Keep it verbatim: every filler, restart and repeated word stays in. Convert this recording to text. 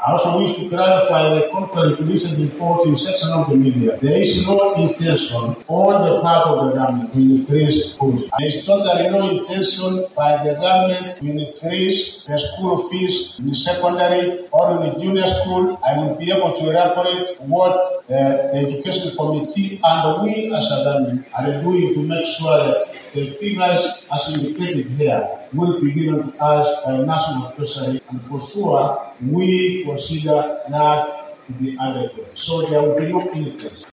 I also wish to clarify the contrary to recent report in section of the media. There is no intention on the part of the government to increase schools. There is totally no intention by the government to increase the school fees in the secondary or in the junior school. I will be able to elaborate what uh, the education committee and we as a government are doing to make sure that the figures as indicated here will be given to us by national treasury, and for sure we consider that to be adequate. So there will be no increase.